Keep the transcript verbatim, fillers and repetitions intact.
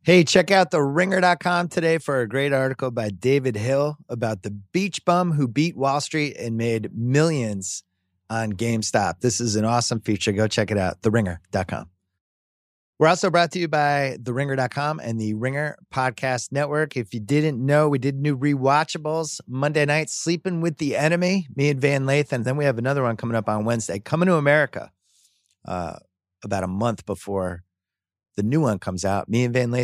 Hey, check out the ringer dot com today for a great article by David Hill about the beach bum who beat Wall Street and made millions on GameStop. This is an awesome feature. Go check it out, the ringer dot com. We're also brought to you by the ringer dot com and the Ringer Podcast Network. If you didn't know, we did new rewatchables Monday night, Sleeping with the Enemy, me and Van Lathan. Then we have another one coming up on Wednesday, Coming to America, uh, about a month before the new one comes out. Me and Van Lathan